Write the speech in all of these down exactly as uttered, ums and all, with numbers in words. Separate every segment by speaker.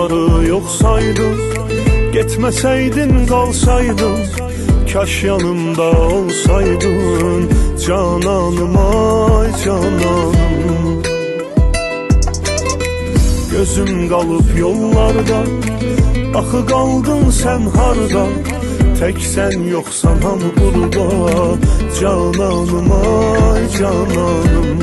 Speaker 1: Olanları yok saydım, gitmeseydin kalsaydın, kaş yanımda olsaydın. Cananım ay cananım, gözüm kalıp yollarda, axı kaldın sen harda, tek sen yoksan hamı burada. Cananım ay cananım,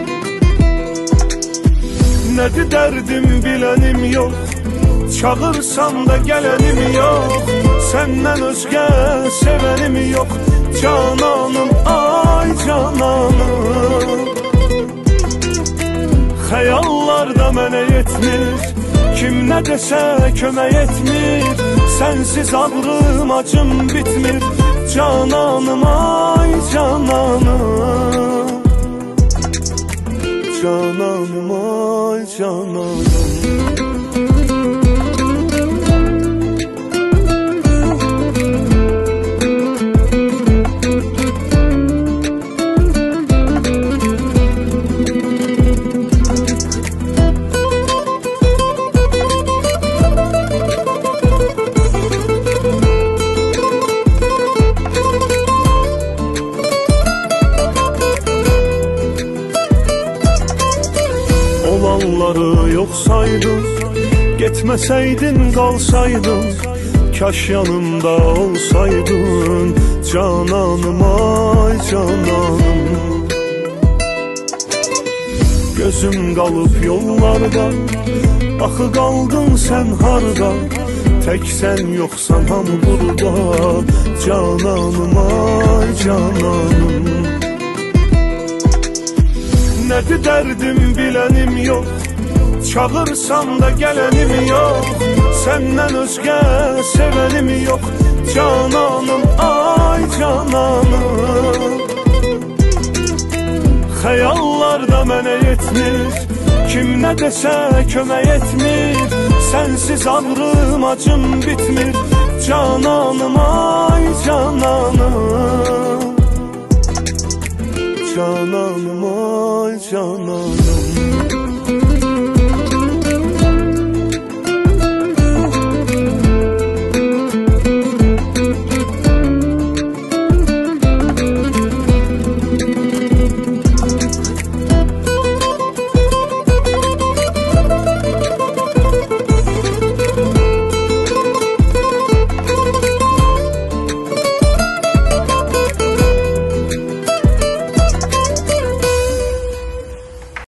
Speaker 1: nedir derdim bilenim yok, çağırsam da gelenim yok, senden özge sevenim yok. Cananım ay cananım, xəyallarda mənə yetmir, kim nə desə kömək etmir, sensiz ağrım acım bitmir. Cananım ay cananım, cananım ay cananım. Olanları yok saydım, gitmeseydin kalsaydın, kaş yanımda olsaydın. Cananım ay cananım, gözüm kalıp yollarda, axı kaldın sen harda, tek sen yoksan hamı burada. Cananım ay cananım, nedir derdim bilenim yok, çağırsam da gelenim yok, senden özge sevenim yok. Cananım ay cananım, xəyallarda mənə yetmir, kim nə desə kömək etmir, sensiz ağrım acım bitmir. Cananım ay cananım, cananım ay cananım.